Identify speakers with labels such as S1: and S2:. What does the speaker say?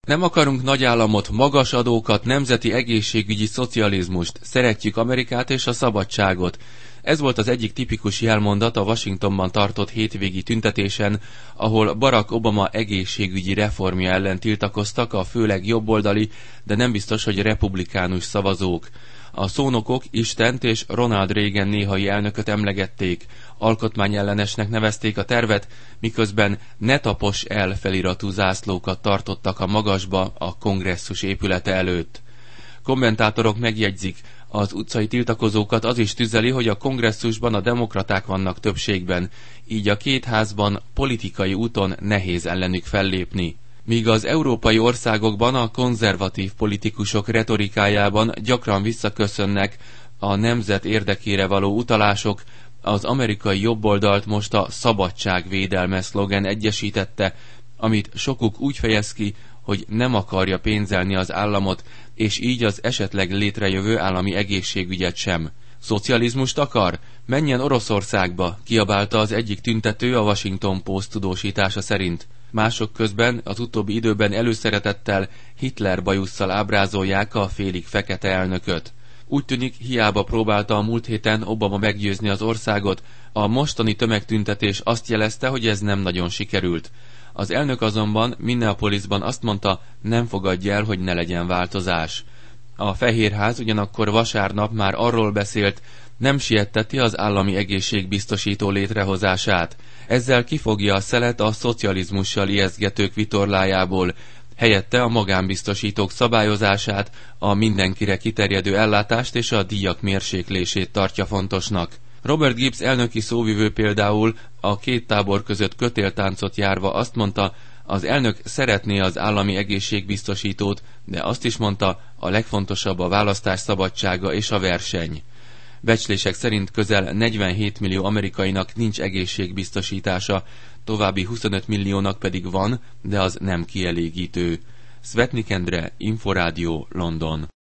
S1: Nem akarunk nagy államot, magas adókat, nemzeti egészségügyi szocializmust, szeretjük Amerikát és a szabadságot. Ez volt az egyik tipikus jelmondat a Washingtonban tartott hétvégi tüntetésen, ahol Barack Obama egészségügyi reformja ellen tiltakoztak a főleg jobboldali, de nem biztos, hogy republikánus szavazók. A szónokok Istent és Ronald Reagan néhai elnököt emlegették, alkotmányellenesnek nevezték a tervet, miközben ne tapos el feliratú zászlókat tartottak a magasba a kongresszus épülete előtt. Kommentátorok megjegyzik, az utcai tiltakozókat az is tüzeli, hogy a kongresszusban a demokraták vannak többségben, így a két házban politikai úton nehéz ellenük fellépni. Míg az európai országokban a konzervatív politikusok retorikájában gyakran visszaköszönnek a nemzet érdekére való utalások, az amerikai jobboldalt most a szabadságvédelme szlogen egyesítette, amit sokuk úgy fejez ki, hogy nem akarja pénzelni az államot, és így az esetleg létrejövő állami egészségügyet sem. Szocializmust akar? Menjen Oroszországba, kiabálta az egyik tüntető a Washington Post tudósítása szerint. Mások közben az utóbbi időben előszeretettel Hitler bajusszal ábrázolják a félig fekete elnököt. Úgy tűnik, hiába próbálta a múlt héten Obama meggyőzni az országot, a mostani tömegtüntetés azt jelezte, hogy ez nem nagyon sikerült. Az elnök azonban Minneapolisban azt mondta, nem fogadja el, hogy ne legyen változás. A Fehérház ugyanakkor vasárnap már arról beszélt, nem sietteti az állami egészségbiztosító létrehozását. Ezzel kifogja a szelet a szocializmussal ijesztgetők vitorlájából, helyette a magánbiztosítók szabályozását, a mindenkire kiterjedő ellátást és a díjak mérséklését tartja fontosnak. Robert Gibbs elnöki szóvivő például a két tábor között kötéltáncot járva azt mondta, az elnök szeretné az állami egészségbiztosítót, de azt is mondta, a legfontosabb a választás szabadsága és a verseny. Becslések szerint közel 47 millió amerikainak nincs egészségbiztosítása, további 25 milliónak pedig van, de az nem kielégítő. Svetnik Endre, Inforádió, London.